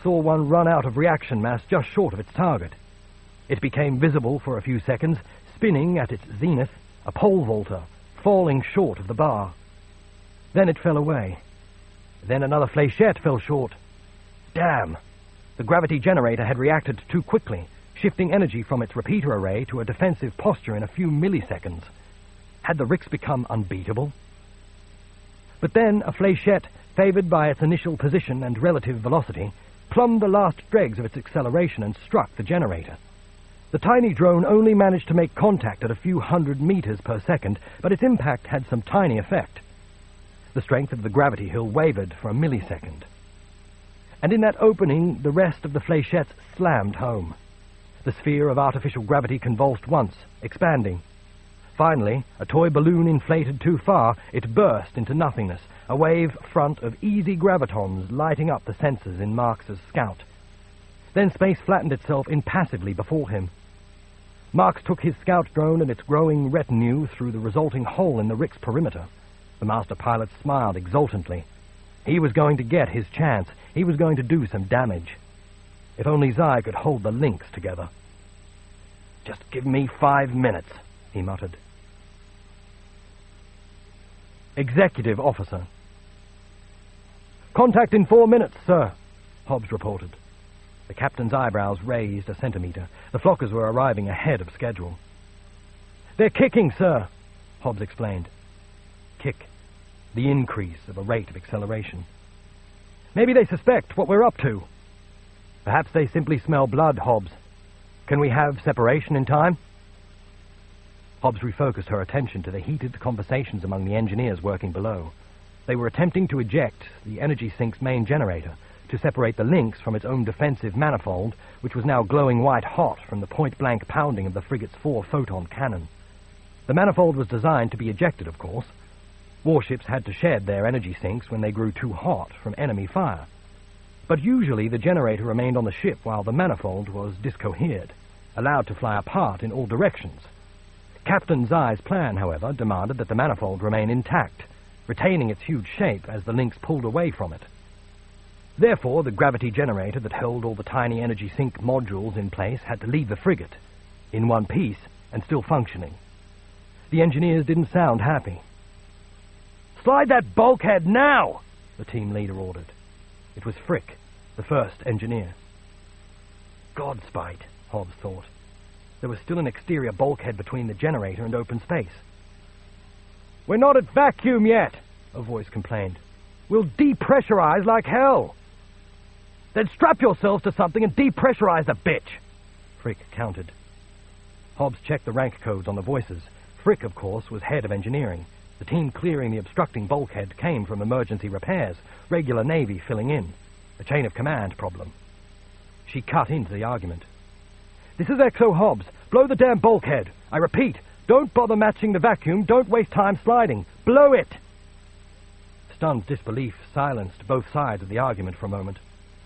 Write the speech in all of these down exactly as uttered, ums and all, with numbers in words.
saw one run out of reaction mass just short of its target. It became visible for a few seconds, spinning at its zenith, a pole vaulter, falling short of the bar. Then it fell away. Then another flechette fell short. Damn! The gravity generator had reacted too quickly, shifting energy from its repeater array to a defensive posture in a few milliseconds. Had the Rix become unbeatable? But then a flechette, favored by its initial position and relative velocity, plumbed the last dregs of its acceleration and struck the generator. The tiny drone only managed to make contact at a few hundred meters per second, but its impact had some tiny effect. The strength of the gravity hill wavered for a millisecond. And in that opening, the rest of the flechettes slammed home. The sphere of artificial gravity convulsed once, expanding. Finally, a toy balloon inflated too far, it burst into nothingness, a wave front of easy gravitons lighting up the sensors in Marx's Scout. Then space flattened itself impassively before him. Marx took his Scout drone and its growing retinue through the resulting hole in the Rix perimeter. The master pilot smiled exultantly. He was going to get his chance. He was going to do some damage. If only Zai could hold the links together. "Just give me five minutes," he muttered. Executive Officer. "Contact in four minutes, sir," Hobbs reported. The captain's eyebrows raised a centimeter. The Flockers were arriving ahead of schedule. "They're kicking, sir," Hobbs explained. Kick. The increase of a rate of acceleration. "Maybe they suspect what we're up to." "Perhaps they simply smell blood, Hobbs. Can we have separation in time?" Hobbs refocused her attention to the heated conversations among the engineers working below. They were attempting to eject the energy sink's main generator, to separate the links from its own defensive manifold, which was now glowing white-hot from the point-blank pounding of the frigate's four-photon cannon. The manifold was designed to be ejected, of course. Warships had to shed their energy sinks when they grew too hot from enemy fire. But usually the generator remained on the ship while the manifold was discohered, allowed to fly apart in all directions. Captain Zai's plan, however, demanded that the manifold remain intact, retaining its huge shape as the links pulled away from it. Therefore, the gravity generator that held all the tiny energy sink modules in place had to leave the frigate, in one piece and still functioning. The engineers didn't sound happy. "Slide that bulkhead now!" the team leader ordered. It was Frick, the first engineer. Godspite, Hobbs thought. There was still an exterior bulkhead between the generator and open space. "We're not at vacuum yet," a voice complained. "We'll depressurize like hell." "Then strap yourselves to something and depressurize the bitch," Frick countered. Hobbs checked the rank codes on the voices. Frick, of course, was head of engineering. The team clearing the obstructing bulkhead came from emergency repairs, regular Navy filling in. A chain of command problem. She cut into the argument. "This is Exo Hobbs. Blow the damn bulkhead. I repeat, don't bother matching the vacuum. Don't waste time sliding. Blow it!" Stunned disbelief silenced both sides of the argument for a moment.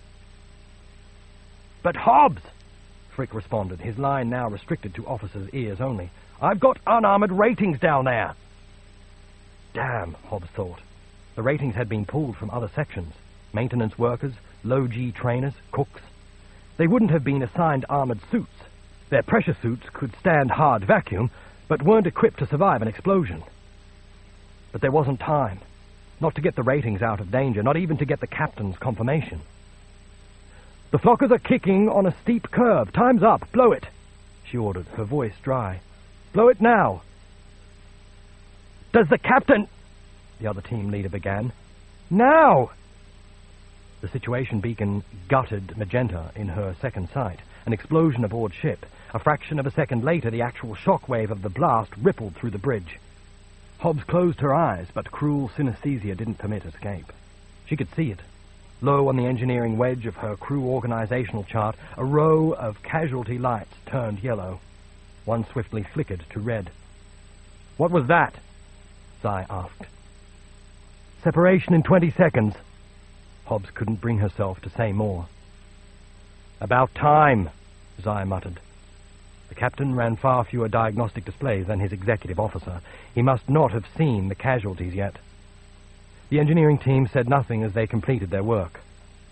"But Hobbs," Frick responded, his line now restricted to officers' ears only. "I've got unarmored ratings down there." Damn, Hobbs thought. The ratings had been pulled from other sections. Maintenance workers, low-G trainers, cooks. They wouldn't have been assigned armored suits. Their pressure suits could stand hard vacuum, but weren't equipped to survive an explosion. But there wasn't time. Not to get the ratings out of danger, not even to get the captain's confirmation. "The Flockers are kicking on a steep curve. Time's up. Blow it," she ordered, her voice dry. "Blow it now." "Does the captain—" the other team leader began. "Now!" The situation beacon gutted magenta in her second sight. An explosion aboard ship. A fraction of a second later, the actual shockwave of the blast rippled through the bridge. Hobbs closed her eyes, but cruel synesthesia didn't permit escape. She could see it. Low on the engineering wedge of her crew organizational chart, a row of casualty lights turned yellow. One swiftly flickered to red. "What was that?" Zai asked. "Separation in twenty seconds. Hobbs couldn't bring herself to say more. "About time," Zai muttered. The captain ran far fewer diagnostic displays than his executive officer. He must not have seen the casualties yet. The engineering team said nothing as they completed their work.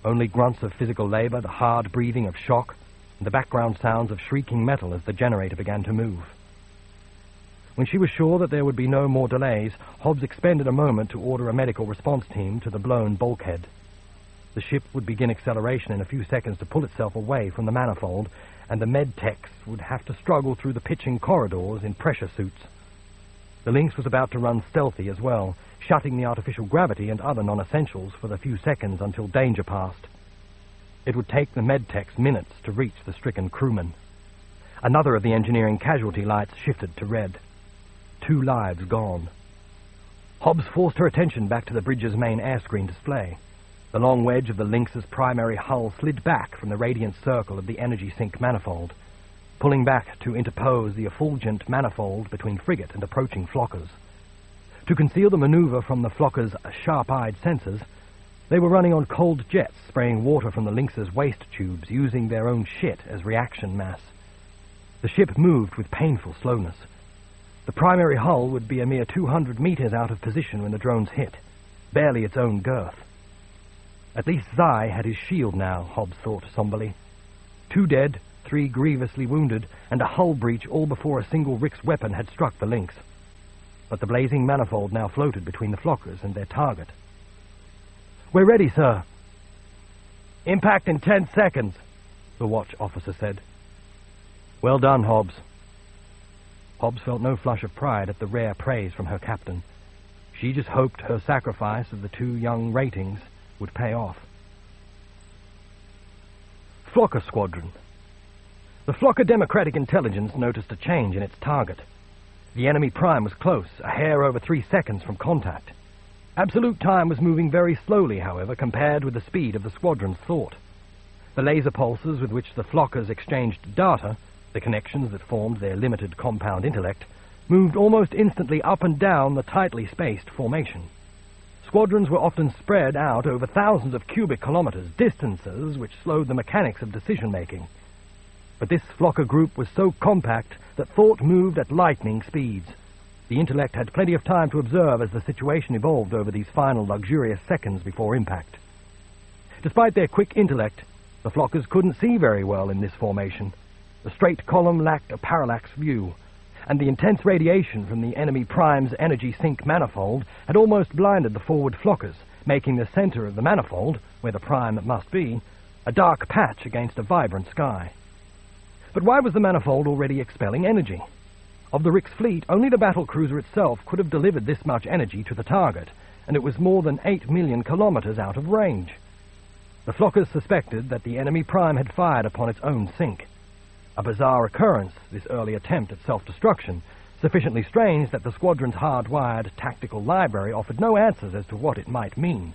Only grunts of physical labor, the hard breathing of shock, and the background sounds of shrieking metal as the generator began to move. When she was sure that there would be no more delays, Hobbs expended a moment to order a medical response team to the blown bulkhead. The ship would begin acceleration in a few seconds to pull itself away from the manifold, and the med techs would have to struggle through the pitching corridors in pressure suits. The Lynx was about to run stealthy as well, shutting the artificial gravity and other non-essentials for the few seconds until danger passed. It would take the med techs minutes to reach the stricken crewmen. Another of the engineering casualty lights shifted to red. Two lives gone. Hobbs forced her attention back to the bridge's main air screen display. The long wedge of the Lynx's primary hull slid back from the radiant circle of the energy sink manifold, pulling back to interpose the effulgent manifold between frigate and approaching flockers. To conceal the maneuver from the flocker's sharp-eyed sensors, they were running on cold jets, spraying water from the Lynx's waste tubes, using their own shit as reaction mass. The ship moved with painful slowness. The primary hull would be a mere two hundred meters out of position when the drones hit, barely its own girth. At least Zai had his shield now, Hobbs thought somberly. Two dead, three grievously wounded, and a hull breach all before a single Rix weapon had struck the Lynx. But the blazing manifold now floated between the flockers and their target. "We're ready, sir." "Impact in ten seconds," the watch officer said. "Well done, Hobbs." Hobbs felt no flush of pride at the rare praise from her captain. She just hoped her sacrifice of the two young ratings would pay off. Flocker Squadron. The Flocker Democratic Intelligence noticed a change in its target. The enemy prime was close, a hair over three seconds from contact. Absolute time was moving very slowly, however, compared with the speed of the squadron's thought. The laser pulses with which the Flockers exchanged data, the connections that formed their limited compound intellect, moved almost instantly up and down the tightly spaced formation. Squadrons were often spread out over thousands of cubic kilometers, distances which slowed the mechanics of decision-making. But this Flocker group was so compact that thought moved at lightning speeds. The intellect had plenty of time to observe as the situation evolved over these final luxurious seconds before impact. Despite their quick intellect, the Flockers couldn't see very well in this formation. The straight column lacked a parallax view, and the intense radiation from the enemy prime's energy sink manifold had almost blinded the forward Flockers, making the center of the manifold, where the prime must be, a dark patch against a vibrant sky. But why was the manifold already expelling energy? Of the Rix fleet, only the battlecruiser itself could have delivered this much energy to the target, and it was more than eight million kilometers out of range. The Flockers suspected that the enemy prime had fired upon its own sink. A bizarre occurrence, this early attempt at self-destruction, sufficiently strange that the squadron's hard-wired tactical library offered no answers as to what it might mean.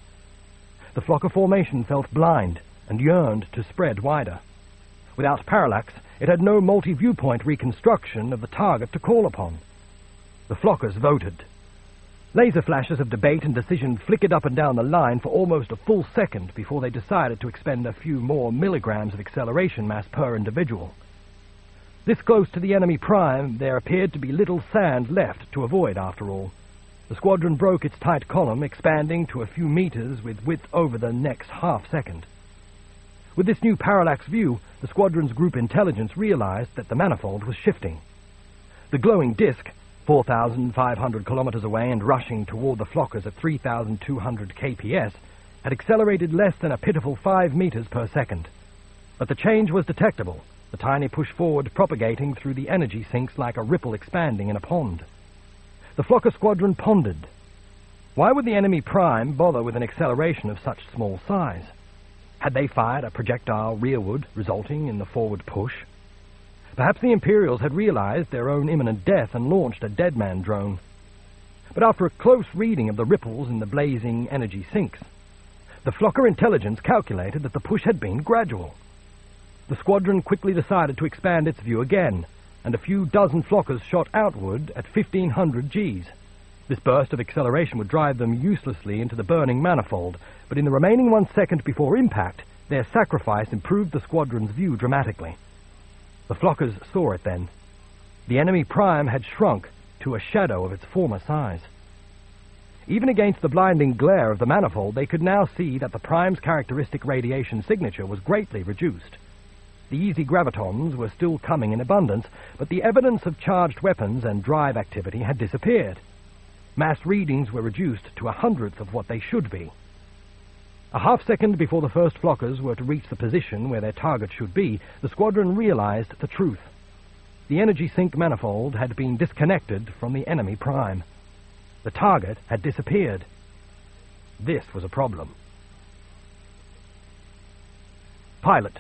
The Flocker formation felt blind and yearned to spread wider. Without parallax, it had no multi-viewpoint reconstruction of the target to call upon. The Flockers voted. Laser flashes of debate and decision flickered up and down the line for almost a full second before they decided to expend a few more milligrams of acceleration mass per individual. This close to the enemy prime, there appeared to be little sand left to avoid, after all. The squadron broke its tight column, expanding to a few meters with width over the next half-second. With this new parallax view, the squadron's group intelligence realized that the manifold was shifting. The glowing disk, four thousand five hundred kilometers away and rushing toward the Flockers at three thousand two hundred K P S, had accelerated less than a pitiful five meters per second. But the change was detectable, the tiny push forward propagating through the energy sinks like a ripple expanding in a pond. The Flocker squadron pondered. Why would the enemy prime bother with an acceleration of such small size? Had they fired a projectile rearward, resulting in the forward push? Perhaps the Imperials had realized their own imminent death and launched a deadman drone. But after a close reading of the ripples in the blazing energy sinks, the Flocker intelligence calculated that the push had been gradual. The squadron quickly decided to expand its view again, and a few dozen Flockers shot outward at fifteen hundred Gs. This burst of acceleration would drive them uselessly into the burning manifold, but in the remaining one second before impact, their sacrifice improved the squadron's view dramatically. The Flockers saw it then. The enemy prime had shrunk to a shadow of its former size. Even against the blinding glare of the manifold, they could now see that the Prime's characteristic radiation signature was greatly reduced. The easy gravitons were still coming in abundance, but the evidence of charged weapons and drive activity had disappeared. Mass readings were reduced to a hundredth of what they should be. A half second before the first flockers were to reach the position where their target should be, the squadron realized the truth. The energy sink manifold had been disconnected from the enemy Prime. The target had disappeared. This was a problem. Pilot.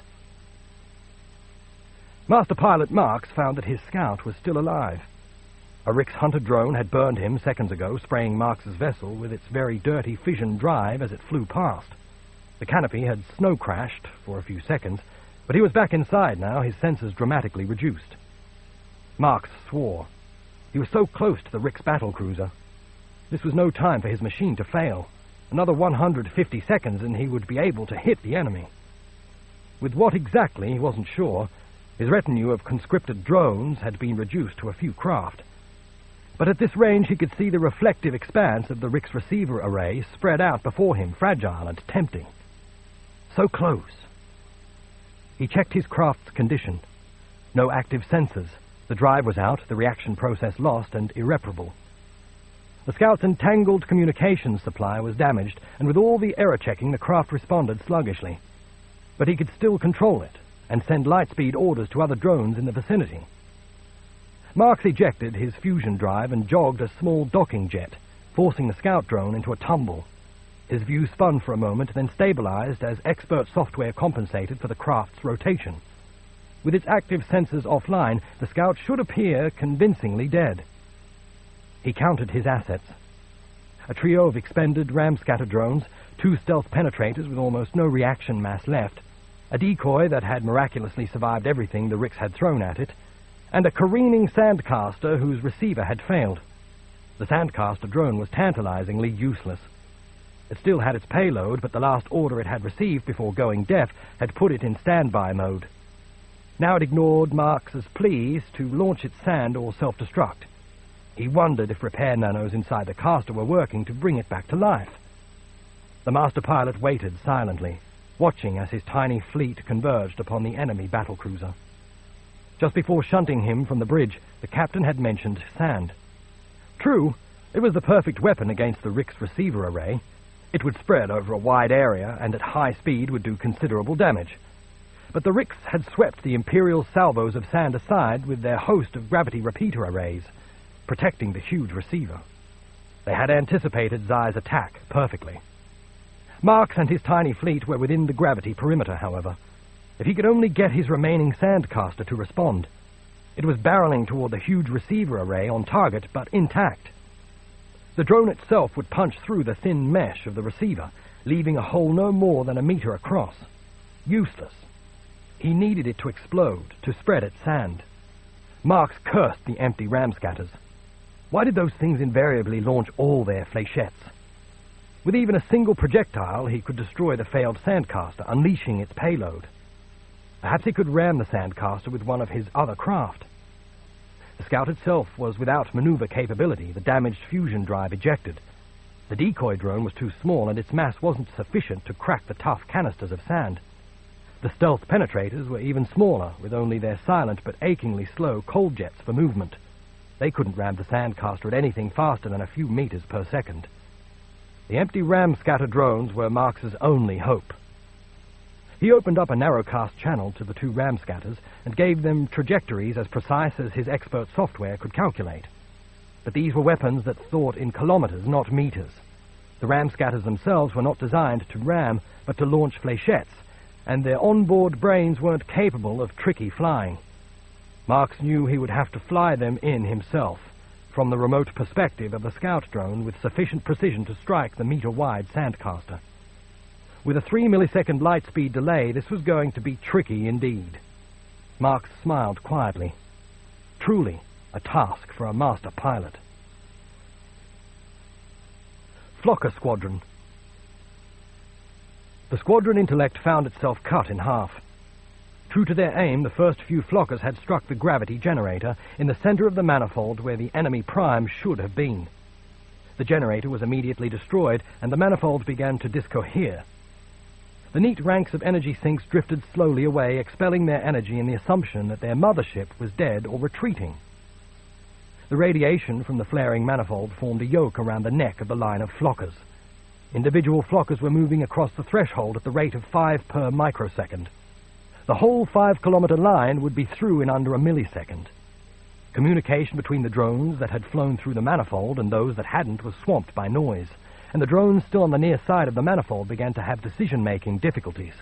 Master Pilot Marks found that his scout was still alive. A Rix Hunter drone had burned him seconds ago, spraying Marks's vessel with its very dirty fission drive as it flew past. The canopy had snow-crashed for a few seconds, but he was back inside now, his sensors dramatically reduced. Marks swore. He was so close to the Rix battlecruiser. This was no time for his machine to fail. Another one hundred fifty seconds and he would be able to hit the enemy. With what exactly, he wasn't sure. His retinue of conscripted drones had been reduced to a few craft. But at this range he could see the reflective expanse of the Rix receiver array spread out before him, fragile and tempting. So close. He checked his craft's condition. No active sensors. The drive was out, the reaction process lost and irreparable. The scout's entangled communications supply was damaged, and with all the error checking, the craft responded sluggishly. But he could still control it and send lightspeed orders to other drones in the vicinity. Marks ejected his fusion drive and jogged a small docking jet, forcing the scout drone into a tumble. His view spun for a moment, then stabilized as expert software compensated for the craft's rotation. With its active sensors offline, the scout should appear convincingly dead. He counted his assets. A trio of expended ramscatter drones, two stealth penetrators with almost no reaction mass left, a decoy that had miraculously survived everything the Rix had thrown at it, and a careening sandcaster whose receiver had failed. The sandcaster drone was tantalizingly useless. It still had its payload, but the last order it had received before going deaf had put it in standby mode. Now it ignored Marks's pleas to launch its sand or self-destruct. He wondered if repair nanos inside the caster were working to bring it back to life. The master pilot waited silently, watching as his tiny fleet converged upon the enemy battlecruiser. Just before shunting him from the bridge, the captain had mentioned sand. True, it was the perfect weapon against the Rix receiver array. It would spread over a wide area and at high speed would do considerable damage. But the Rix had swept the Imperial salvos of sand aside with their host of gravity repeater arrays, protecting the huge receiver. They had anticipated Zai's attack perfectly. Marks and his tiny fleet were within the gravity perimeter, however. If he could only get his remaining sandcaster to respond. It was barreling toward the huge receiver array on target, but intact. The drone itself would punch through the thin mesh of the receiver, leaving a hole no more than a meter across. Useless. He needed it to explode, to spread its sand. Marks cursed the empty ramscatters. Why did those things invariably launch all their flechettes? With even a single projectile, he could destroy the failed sandcaster, unleashing its payload. Perhaps he could ram the sandcaster with one of his other craft. The scout itself was without maneuver capability, the damaged fusion drive ejected. The decoy drone was too small, and its mass wasn't sufficient to crack the tough canisters of sand. The stealth penetrators were even smaller, with only their silent but achingly slow cold jets for movement. They couldn't ram the sandcaster at anything faster than a few meters per second. The empty ramscatter drones were Marks's only hope. He opened up a narrowcast channel to the two ramscatters and gave them trajectories as precise as his expert software could calculate. But these were weapons that thought in kilometers, not meters. The ramscatters themselves were not designed to ram, but to launch flechettes, and their onboard brains weren't capable of tricky flying. Marks knew he would have to fly them in himself, from the remote perspective of the scout drone with sufficient precision to strike the meter-wide sandcaster. With a three millisecond light speed delay, this was going to be tricky indeed. Marks smiled quietly. Truly, a task for a master pilot. Flocker Squadron. The squadron intellect found itself cut in half. True to their aim, the first few flockers had struck the gravity generator in the center of the manifold where the enemy prime should have been. The generator was immediately destroyed, and the manifold began to discohere. The neat ranks of energy sinks drifted slowly away, expelling their energy in the assumption that their mothership was dead or retreating. The radiation from the flaring manifold formed a yoke around the neck of the line of flockers. Individual flockers were moving across the threshold at the rate of five per microsecond. The whole five-kilometer line would be through in under a millisecond. Communication between the drones that had flown through the manifold and those that hadn't was swamped by noise, and the drones still on the near side of the manifold began to have decision-making difficulties.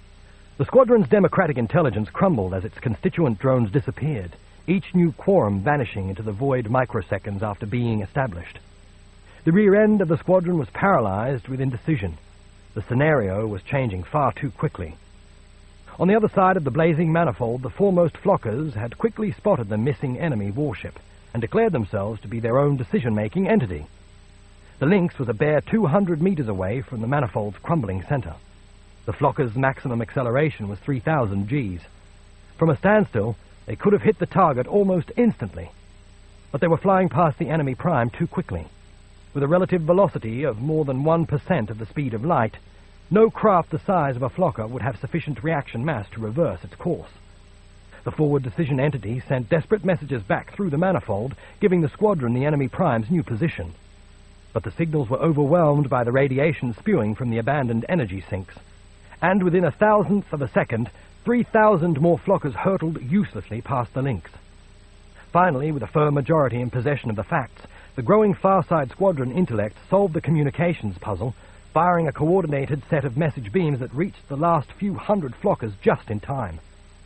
The squadron's democratic intelligence crumbled as its constituent drones disappeared, each new quorum vanishing into the void microseconds after being established. The rear end of the squadron was paralyzed with indecision. The scenario was changing far too quickly. On the other side of the blazing manifold, the foremost flockers had quickly spotted the missing enemy warship and declared themselves to be their own decision-making entity. The Lynx was a bare two hundred meters away from the manifold's crumbling center. The flockers' maximum acceleration was three thousand Gs. From a standstill, they could have hit the target almost instantly, but they were flying past the enemy prime too quickly. With a relative velocity of more than one percent of the speed of light, no craft the size of a flocker would have sufficient reaction mass to reverse its course. The forward decision entity sent desperate messages back through the manifold, giving the squadron the enemy prime's new position. But the signals were overwhelmed by the radiation spewing from the abandoned energy sinks, and within a thousandth of a second, three thousand more flockers hurtled uselessly past the Lynx. Finally, with a firm majority in possession of the facts, the growing Farside Squadron intellect solved the communications puzzle, firing a coordinated set of message beams that reached the last few hundred flockers just in time.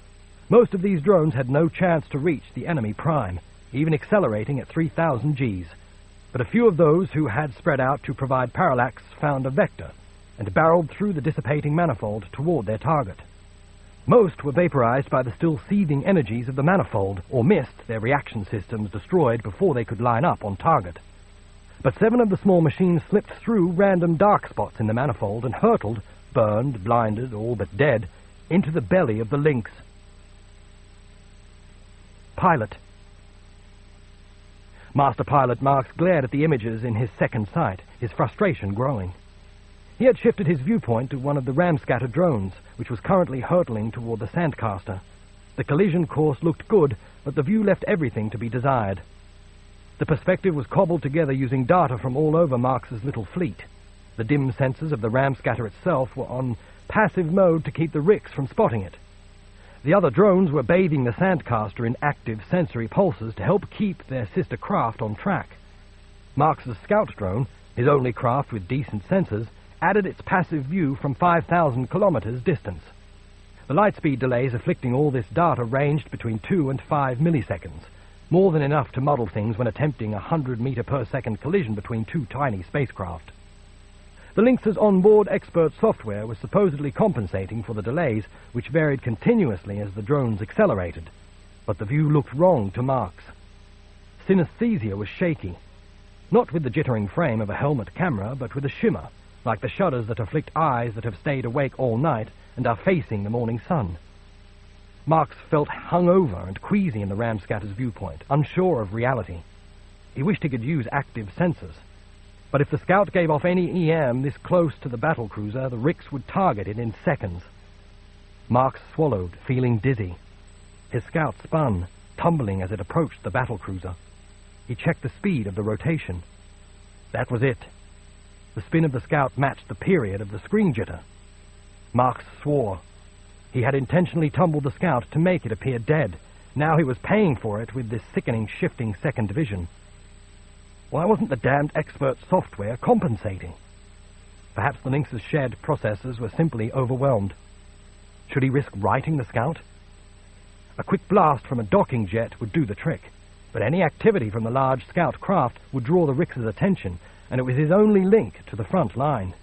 Most of these drones had no chance to reach the enemy prime, even accelerating at three thousand Gs, but a few of those who had spread out to provide parallax found a vector and barreled through the dissipating manifold toward their target. Most were vaporized by the still seething energies of the manifold, or missed, their reaction systems destroyed before they could line up on target. But seven of the small machines slipped through random dark spots in the manifold and hurtled, burned, blinded, all but dead, into the belly of the Lynx. Pilot. Master Pilot Marks glared at the images in his second sight, his frustration growing. He had shifted his viewpoint to one of the Ramscatter drones, which was currently hurtling toward the Sandcaster. The collision course looked good, but the view left everything to be desired. The perspective was cobbled together using data from all over Marks's little fleet. The dim sensors of the Ramscatter itself were on passive mode to keep the Ricks from spotting it. The other drones were bathing the Sandcaster in active sensory pulses to help keep their sister craft on track. Marks's scout drone, his only craft with decent sensors, added its passive view from five thousand kilometers distance. The lightspeed delays afflicting all this data ranged between two and five milliseconds, more than enough to muddle things when attempting a one hundred meter per second collision between two tiny spacecraft. The Lynx's onboard expert software was supposedly compensating for the delays, which varied continuously as the drones accelerated, but the view looked wrong to Marks. Synesthesia was shaky, not with the jittering frame of a helmet camera, but with a shimmer, like the shudders that afflict eyes that have stayed awake all night and are facing the morning sun. Marks felt hungover and queasy in the Ramscatter's viewpoint, unsure of reality. He wished he could use active sensors, but if the scout gave off any E M this close to the battlecruiser, the Ricks would target it in seconds. Marks swallowed, feeling dizzy. His scout spun, tumbling as it approached the battlecruiser. He checked the speed of the rotation. That was it. The spin of the scout matched the period of the screen jitter. Marks swore. He had intentionally tumbled the scout to make it appear dead. Now he was paying for it with this sickening, shifting second vision. Why wasn't the damned expert software compensating? Perhaps the Lynx's shared processors were simply overwhelmed. Should he risk righting the scout? A quick blast from a docking jet would do the trick, but any activity from the large scout craft would draw the Ricks' attention, and it was his only link to the front line.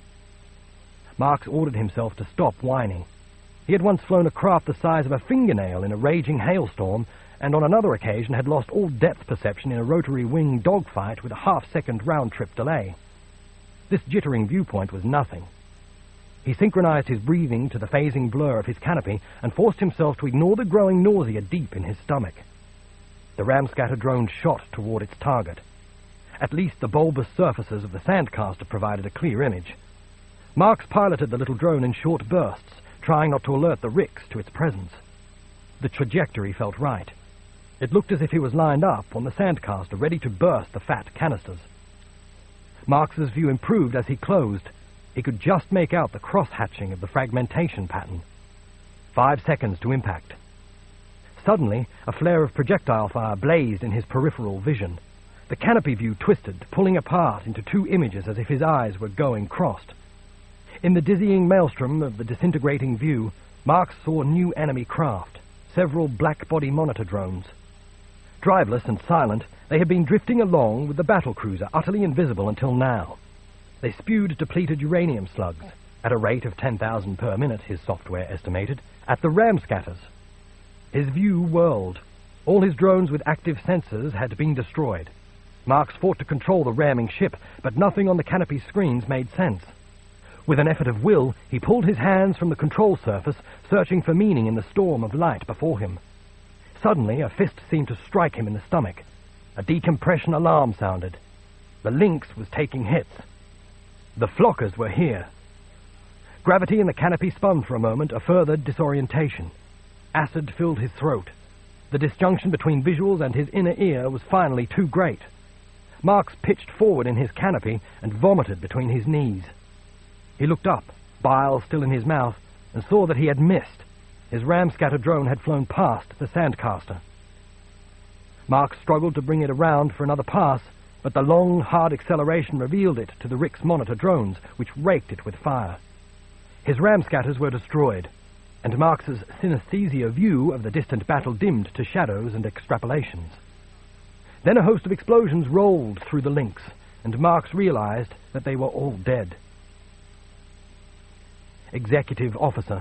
Marks ordered himself to stop whining. He had once flown a craft the size of a fingernail in a raging hailstorm, and on another occasion had lost all depth perception in a rotary wing dogfight with a half-second round-trip delay. This jittering viewpoint was nothing. He synchronized his breathing to the phasing blur of his canopy and forced himself to ignore the growing nausea deep in his stomach. The Ramscatter drone shot toward its target. At least the bulbous surfaces of the Sandcaster provided a clear image. Marks piloted the little drone in short bursts, trying not to alert the Ricks to its presence. The trajectory felt right. It looked as if he was lined up on the Sandcaster, ready to burst the fat canisters. Marks's view improved as he closed. He could just make out the cross-hatching of the fragmentation pattern. Five seconds to impact. Suddenly, a flare of projectile fire blazed in his peripheral vision. The canopy view twisted, pulling apart into two images as if his eyes were going crossed. In the dizzying maelstrom of the disintegrating view, Marks saw new enemy craft, several black-body monitor drones. Driveless and silent, they had been drifting along with the battle cruiser, utterly invisible until now. They spewed depleted uranium slugs, at a rate of ten thousand per minute, his software estimated, at the ram scatters. His view whirled. All his drones with active sensors had been destroyed. Marks fought to control the ramming ship, but nothing on the canopy screens made sense. With an effort of will, he pulled his hands from the control surface, searching for meaning in the storm of light before him. Suddenly, a fist seemed to strike him in the stomach. A decompression alarm sounded. The Lynx was taking hits. The Flockers were here. Gravity in the canopy spun for a moment, a further disorientation. Acid filled his throat. The disjunction between visuals and his inner ear was finally too great. Marks pitched forward in his canopy and vomited between his knees. He looked up, bile still in his mouth, and saw that he had missed. His ram-scatter drone had flown past the Sandcaster. Marks struggled to bring it around for another pass, but the long, hard acceleration revealed it to the Ricks monitor drones, which raked it with fire. His ram-scatters were destroyed, and Marks's synesthesia view of the distant battle dimmed to shadows and extrapolations. Then a host of explosions rolled through the Lynx, and Marks realized that they were all dead. Executive Officer.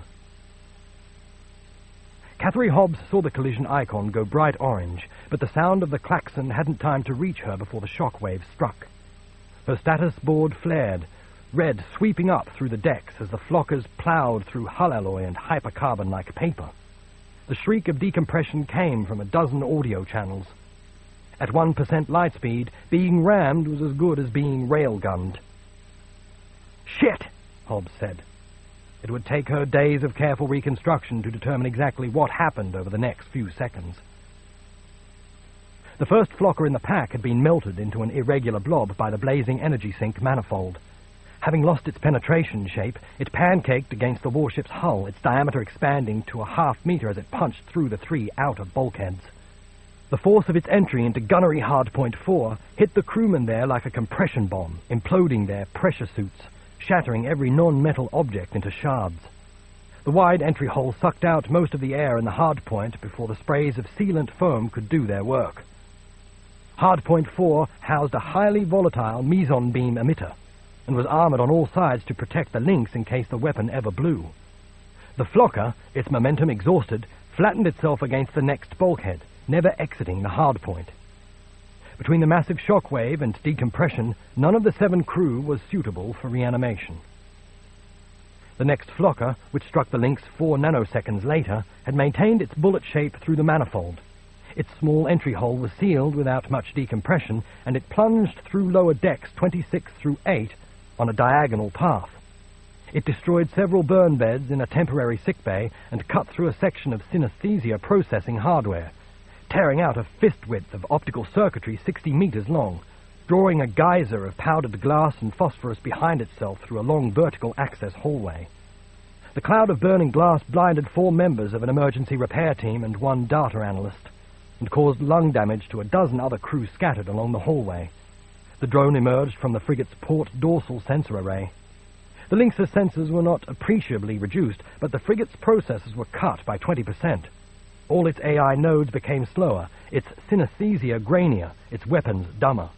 Catherine Hobbs saw the collision icon go bright orange, but the sound of the klaxon hadn't time to reach her before the shock wave struck. Her status board flared, red sweeping up through the decks as the Flockers plowed through hull alloy and hypercarbon-like paper. The shriek of decompression came from a dozen audio channels. At one percent light speed, being rammed was as good as being railgunned. "Shit!" Hobbs said. It would take her days of careful reconstruction to determine exactly what happened over the next few seconds. The first Flocker in the pack had been melted into an irregular blob by the blazing energy sink manifold. Having lost its penetration shape, it pancaked against the warship's hull, its diameter expanding to a half meter as it punched through the three outer bulkheads. The force of its entry into gunnery hardpoint four hit the crewmen there like a compression bomb, imploding their pressure suits, shattering every non-metal object into shards. The wide entry hole sucked out most of the air in the hardpoint before the sprays of sealant foam could do their work. Hardpoint four housed a highly volatile meson beam emitter and was armored on all sides to protect the Lynx in case the weapon ever blew. The Flocker, its momentum exhausted, flattened itself against the next bulkhead, never exiting the hardpoint. Between the massive shock wave and decompression, none of the seven crew was suitable for reanimation. The next Flocker, which struck the Lynx four nanoseconds later, had maintained its bullet shape through the manifold. Its small entry hole was sealed without much decompression, and it plunged through lower decks twenty-six through eight on a diagonal path. It destroyed several burn beds in a temporary sickbay and cut through a section of synesthesia processing hardware, tearing out a fist width of optical circuitry sixty meters long, drawing a geyser of powdered glass and phosphorus behind itself through a long vertical access hallway. The cloud of burning glass blinded four members of an emergency repair team and one data analyst, and caused lung damage to a dozen other crew scattered along the hallway. The drone emerged from the frigate's port dorsal sensor array. The Lynx's sensors were not appreciably reduced, but the frigate's processors were cut by twenty percent. All its A I nodes became slower, its synesthesia grainier, its weapons dumber.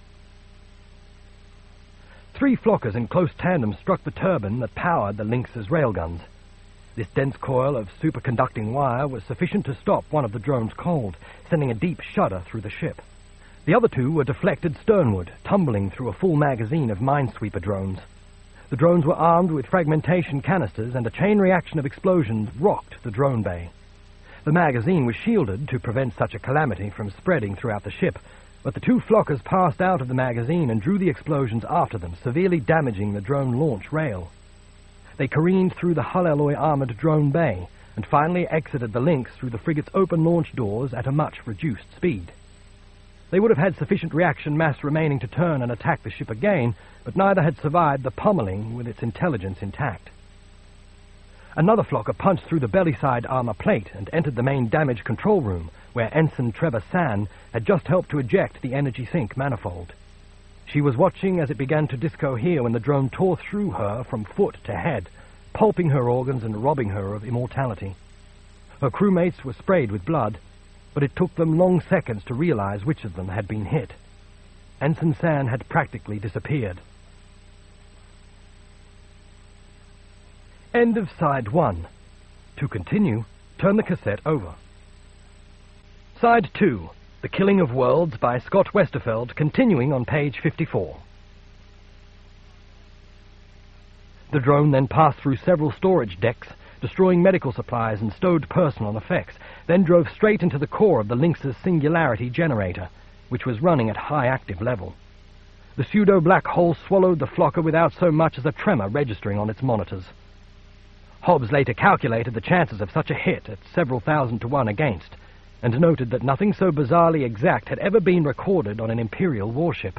Three Flockers in close tandem struck the turbine that powered the Lynx's railguns. This dense coil of superconducting wire was sufficient to stop one of the drones cold, sending a deep shudder through the ship. The other two were deflected sternward, tumbling through a full magazine of minesweeper drones. The drones were armed with fragmentation canisters, and a chain reaction of explosions rocked the drone bay. The magazine was shielded to prevent such a calamity from spreading throughout the ship, But the two flockers passed out of the magazine and drew the explosions after them, severely damaging the drone launch rail. They careened through the hull-alloy armored drone bay and finally exited the Lynx through the frigate's open launch doors at a much reduced speed. They would have had sufficient reaction mass remaining to turn and attack the ship again, but neither had survived the pummeling with its intelligence intact. Another flocker punched through the belly-side armor plate and entered the main damage control room, where Ensign Trevor San had just helped to eject the energy sink manifold. She was watching as it began to discohere when the drone tore through her from foot to head, pulping her organs and robbing her of immortality. Her crewmates were sprayed with blood, but it took them long seconds to realize which of them had been hit. Ensign San had practically disappeared. End of Side one. To continue, turn the cassette over. Side two. The Killing of Worlds by Scott Westerfeld, continuing on page fifty-four. The drone then passed through several storage decks, destroying medical supplies and stowed personal effects, then drove straight into the core of the Lynx's singularity generator, which was running at high active level. The pseudo-black hole swallowed the flocker without so much as a tremor registering on its monitors. Hobbs later calculated the chances of such a hit at several thousand to one against, and noted that nothing so bizarrely exact had ever been recorded on an Imperial warship.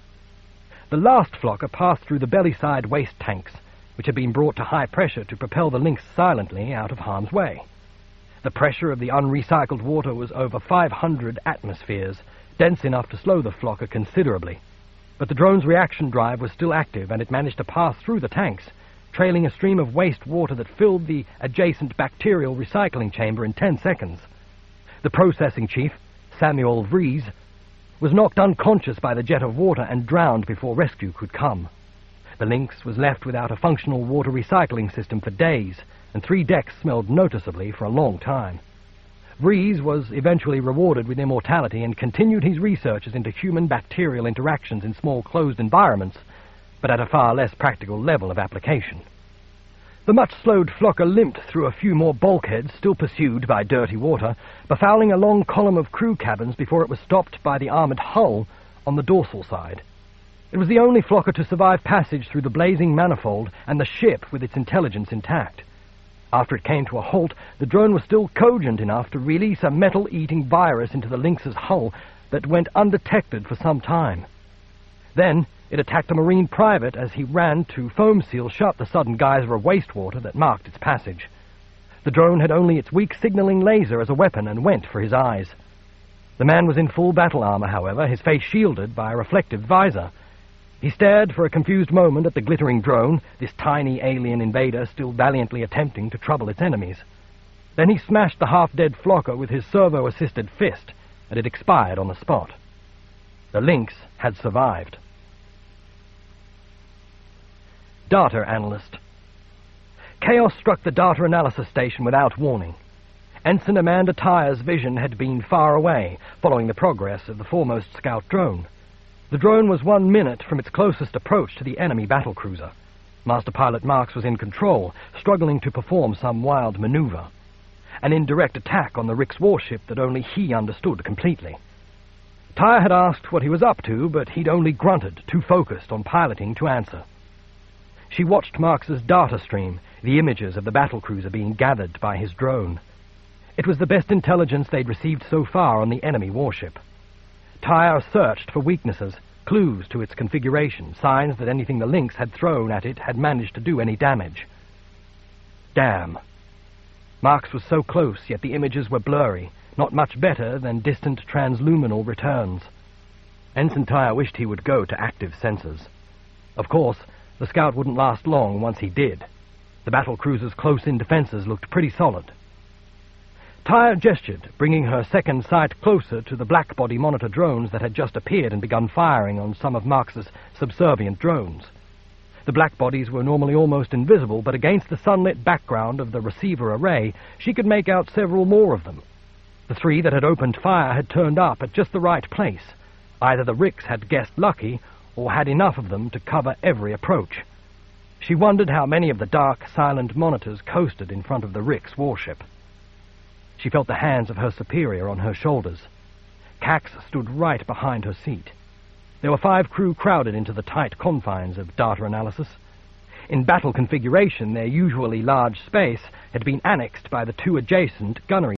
The last flocker passed through the belly-side waste tanks, which had been brought to high pressure to propel the Lynx silently out of harm's way. The pressure of the unrecycled water was over five hundred atmospheres, dense enough to slow the flocker considerably. But the drone's reaction drive was still active, and it managed to pass through the tanks, trailing a stream of waste water that filled the adjacent bacterial recycling chamber in ten seconds. The processing chief, Samuel Vries, was knocked unconscious by the jet of water and drowned before rescue could come. The Lynx was left without a functional water recycling system for days, and three decks smelled noticeably for a long time. Vries was eventually rewarded with immortality and continued his researches into human bacterial interactions in small closed environments, but at a far less practical level of application. The much-slowed flocker limped through a few more bulkheads, still pursued by dirty water, befouling a long column of crew cabins before it was stopped by the armored hull on the dorsal side. It was the only flocker to survive passage through the blazing manifold and the ship with its intelligence intact. After it came to a halt, the drone was still cogent enough to release a metal-eating virus into the Lynx's hull that went undetected for some time. Then it attacked a Marine private as he ran to foam seal shut the sudden geyser of wastewater that marked its passage. The drone had only its weak signaling laser as a weapon and went for his eyes. The man was in full battle armor, however, his face shielded by a reflective visor. He stared for a confused moment at the glittering drone, this tiny alien invader still valiantly attempting to trouble its enemies. Then he smashed the half-dead flocker with his servo-assisted fist, and it expired on the spot. The Lynx had survived. Data Analyst. Chaos struck the data analysis station without warning. Ensign Amanda Tyer's vision had been far away, following the progress of the foremost scout drone. The drone was one minute from its closest approach to the enemy battlecruiser. Master Pilot Marks was in control, struggling to perform some wild maneuver. An indirect attack on the Rix warship that only he understood completely. Tyer had asked what he was up to, but he'd only grunted, too focused on piloting to answer. She watched Marks's data stream, the images of the battlecruiser being gathered by his drone. It was the best intelligence they'd received so far on the enemy warship. Tyer searched for weaknesses, clues to its configuration, signs that anything the Lynx had thrown at it had managed to do any damage. Damn. Marks was so close, yet the images were blurry, not much better than distant transluminal returns. Ensign Tyer wished he would go to active sensors. Of course, the scout wouldn't last long once he did. The battlecruiser's close-in defenses looked pretty solid. Tyer gestured, bringing her second sight closer to the black-body monitor drones that had just appeared and begun firing on some of Marks's subservient drones. The black bodies were normally almost invisible, but against the sunlit background of the receiver array, she could make out several more of them. The three that had opened fire had turned up at just the right place. Either the Rix had guessed lucky, or had enough of them to cover every approach. She wondered how many of the dark, silent monitors coasted in front of the Rix warship. She felt the hands of her superior on her shoulders. Cax stood right behind her seat. There were five crew crowded into the tight confines of data analysis. In battle configuration, their usually large space had been annexed by the two adjacent gunnery